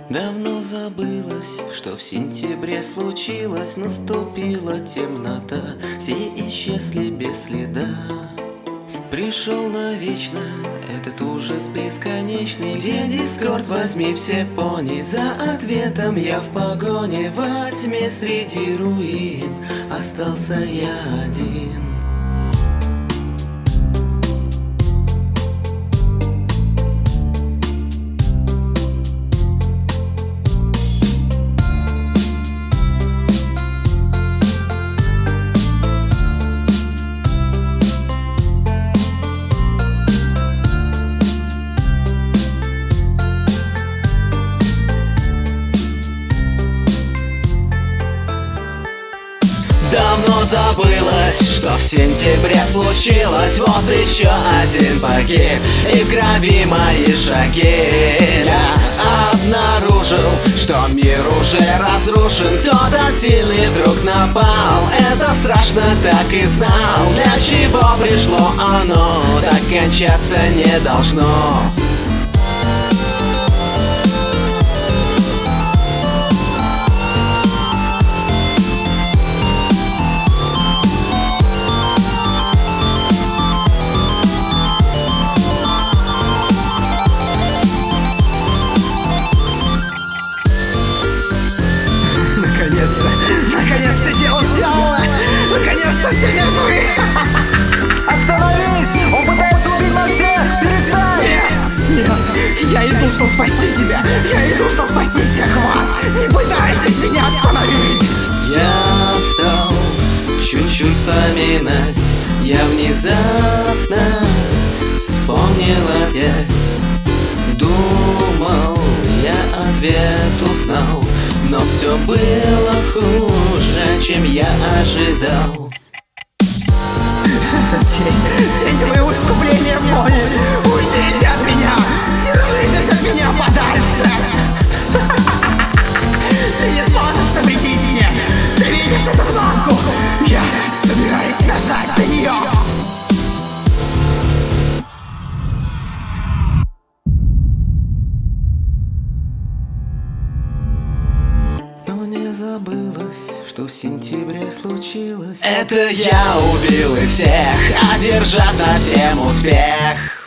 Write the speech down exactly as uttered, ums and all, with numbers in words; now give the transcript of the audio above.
Давно забылось, что в сентябре случилось. Наступила темнота, все исчезли без следа. Пришел навечно этот ужас бесконечный. Где дискорд, возьми все пони. За ответом я в погоне. Во тьме среди руин остался я один. Давно забылось, что в сентябре случилось. Вот еще один погиб, и в крови мои шаги. Я обнаружил, что мир уже разрушен. Кто-то сильный вдруг напал. Это страшно, так и знал. Для чего пришло оно, так кончаться не должно. Наконец-то, наконец-то дело сделано! Наконец-то все мертвы! Остановись! Он пытается убить нас всех! Перестань! Нет, нет, я иду, чтобы спасти тебя! Я иду, чтобы спасти всех вас! Не пытайтесь меня остановить! Я стал чуть-чуть вспоминать. Я внезапно вспомнил опять. Думал, я ответ узнал, но все было хуже, чем я ожидал. Это день, день твоего искупления, пони! Уйдите от меня! Держитесь от меня подальше! Ты не сможешь навредить мне! Ты видишь эту кнопку? Я собираюсь нажать на нее! Но не забылось, что в сентябре случилось. Это я убил их всех, одержав над всем успех.